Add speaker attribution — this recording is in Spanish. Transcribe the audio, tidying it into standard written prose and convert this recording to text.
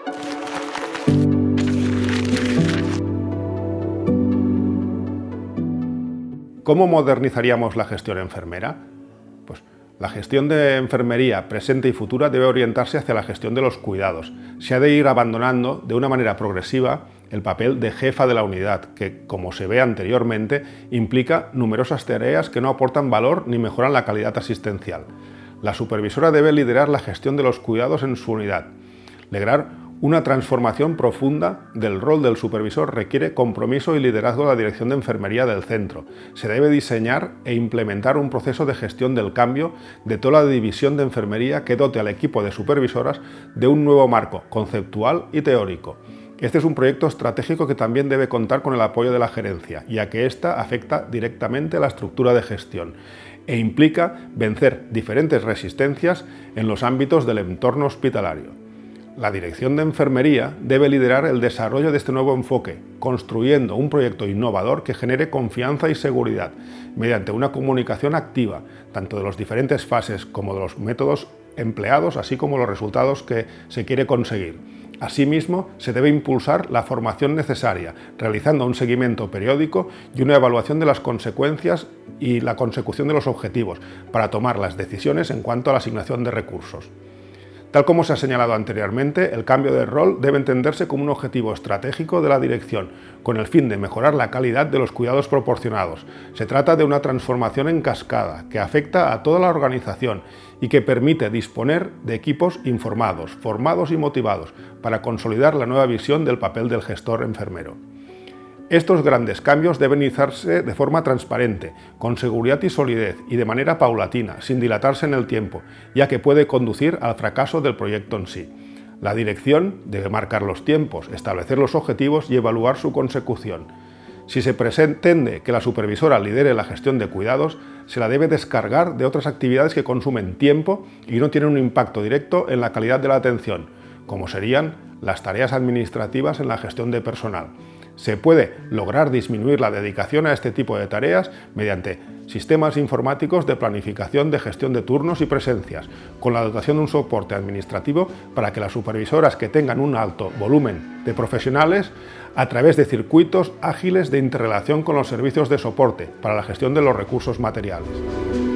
Speaker 1: ¿Cómo modernizaríamos la gestión enfermera? Pues la gestión de enfermería presente y futura debe orientarse hacia la gestión de los cuidados. Se ha de ir abandonando de una manera progresiva el papel de jefa de la unidad, que, como se ve anteriormente, implica numerosas tareas que no aportan valor ni mejoran la calidad asistencial. La supervisora debe liderar la gestión de los cuidados en su unidad. Lograr una transformación profunda del rol del supervisor requiere compromiso y liderazgo de la dirección de enfermería del centro. Se debe diseñar e implementar un proceso de gestión del cambio de toda la división de enfermería que dote al equipo de supervisoras de un nuevo marco conceptual y teórico. Este es un proyecto estratégico que también debe contar con el apoyo de la gerencia, ya que ésta afecta directamente a la estructura de gestión e implica vencer diferentes resistencias en los ámbitos del entorno hospitalario. La dirección de enfermería debe liderar el desarrollo de este nuevo enfoque, construyendo un proyecto innovador que genere confianza y seguridad, mediante una comunicación activa, tanto de las diferentes fases como de los métodos empleados, así como los resultados que se quiere conseguir. Asimismo, se debe impulsar la formación necesaria, realizando un seguimiento periódico y una evaluación de las consecuencias y la consecución de los objetivos, para tomar las decisiones en cuanto a la asignación de recursos. Tal como se ha señalado anteriormente, el cambio de rol debe entenderse como un objetivo estratégico de la dirección, con el fin de mejorar la calidad de los cuidados proporcionados. Se trata de una transformación en cascada que afecta a toda la organización y que permite disponer de equipos informados, formados y motivados para consolidar la nueva visión del papel del gestor enfermero. Estos grandes cambios deben iniciarse de forma transparente, con seguridad y solidez y de manera paulatina, sin dilatarse en el tiempo, ya que puede conducir al fracaso del proyecto en sí. La dirección debe marcar los tiempos, establecer los objetivos y evaluar su consecución. Si se pretende que la supervisora lidere la gestión de cuidados, se la debe descargar de otras actividades que consumen tiempo y no tienen un impacto directo en la calidad de la atención, como serían las tareas administrativas en la gestión de personal. Se puede lograr disminuir la dedicación a este tipo de tareas mediante sistemas informáticos de planificación de gestión de turnos y presencias, con la dotación de un soporte administrativo para que las supervisoras que tengan un alto volumen de profesionales, a través de circuitos ágiles de interrelación con los servicios de soporte para la gestión de los recursos materiales.